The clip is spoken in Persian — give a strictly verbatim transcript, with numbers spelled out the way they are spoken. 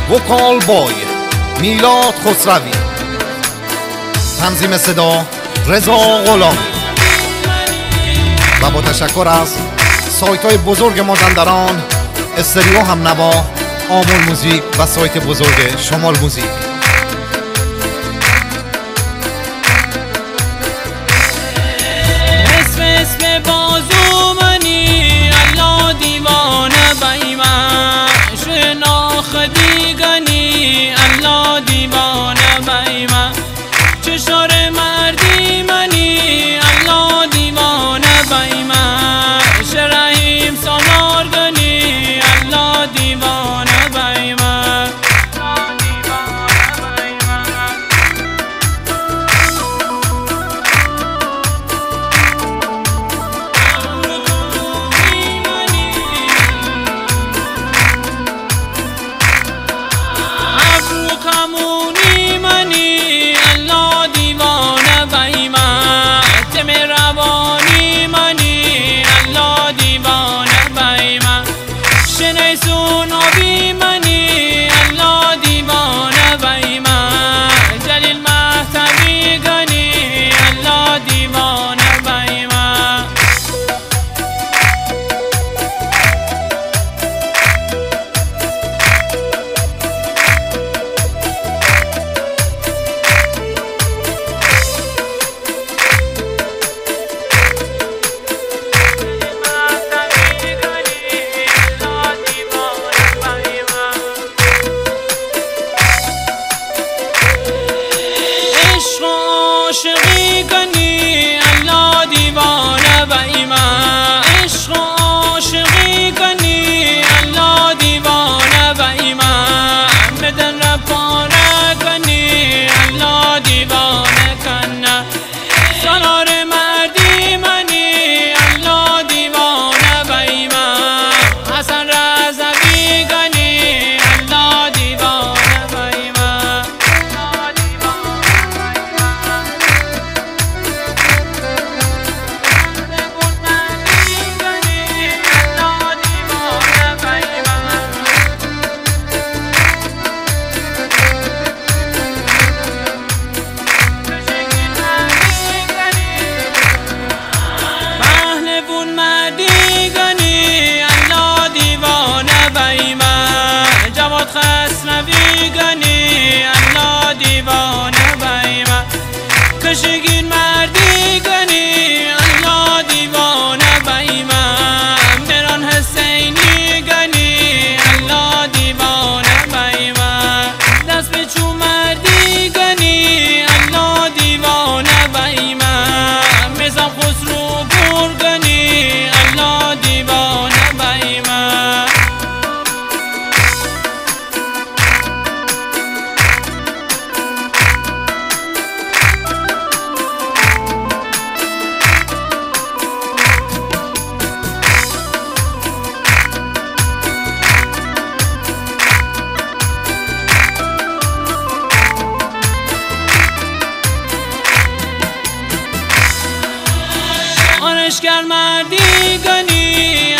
وکال بای میلاد خسروی، تنظیم صدا رضا غلامی و با تشکر از سایت های بزرگ مازندران، استریو هم نوا، آمول موزیک و سایت بزرگ شمال موزیک. اسم اسم بازو منی الله دیوانه بیمه، شناخ دیگنی الله دیوانه بیمه، چشار مردی منی الله دیوانه بیمه، شرحیم سالارگنی الله دیوانه بیمه. کمونی منی الله دیوانه بیمه، تم روانی منی الله دیوانه بیمه، شنیسون آبی منی الله دیوانه بیمه، جلیل مهتبی گنی الله دیوانه بیمه. عاشقی کنی الله دیوانه بیمه، عشق عاشقی کنی الله دیوانه بیمه، بدن را پاره کنی الله دیوانه کنه، سالار مردی منی الله دیوانه بیمه، حسن رضوی کنی الله دیوانه بیمه. خسروی گنی الله دیوانه بیمه، کشگین مردی گنی الله دیوانه بیمه، میران حسینی گنی الله دیوانه بیمه، دست به چو مردی گنی الله دیوانه بیمه، میزم خسرو بور گنی الله دیوانه بیمه. آرشگر مردی گنی